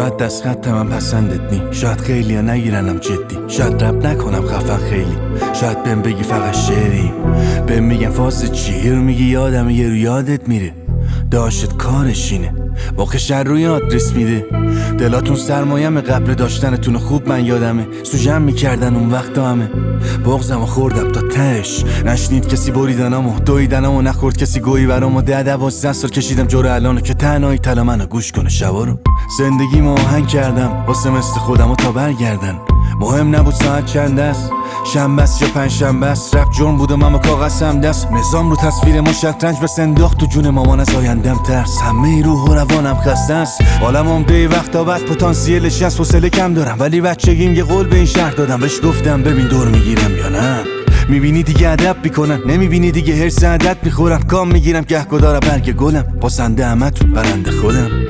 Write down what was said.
شاید دست خط من پسندت نی، شاید خیلی ها نگیرنم جدی، شاید رب نکنم خفن خیلی، شاید بهم بگی فقط شعری، بهم میگن فاز چی، رو میگی یادم یه رو یادت میره، داشت کارشینه واقع شر روی آدرس میده. دلاتون سرمایم قبل داشتنتون خوب من یادمه، سوژم میکردن اون وقت همه، بغزمو خوردم تا تش، نشنید کسی بریدنامو دویدنامو، نخورد کسی گویی برامو، 10-12 سال کشیدم جور الانو که تنهایی تلا منو گوش کنه شبا رو. زندگیمو آهنگ کردم واسه مثل خودمو تا برگردن، مهم نبود ساعت چند است، شنبه است یا پنجشنبه است، رپ جرم بود و من با کاغذم دست، نظام رو تصویر ما شطرنج بس انداخت تو جون مامان، از آیندم ترس، همه روح و روانم خسته است، عالم عمده وقتا بعد پتانسیلش هست، حوصله کم دارم ولی بچگیم یه قول به این شهر دادم، بهش گفتم ببین دور میگیرم یا نه، میبینی دیگه ادب میکنن، نمیبینی دیگه هرس عدد میخورم، کام میگیرم گهگدار برگ گلم، پاسنده همه تو برنده خودم.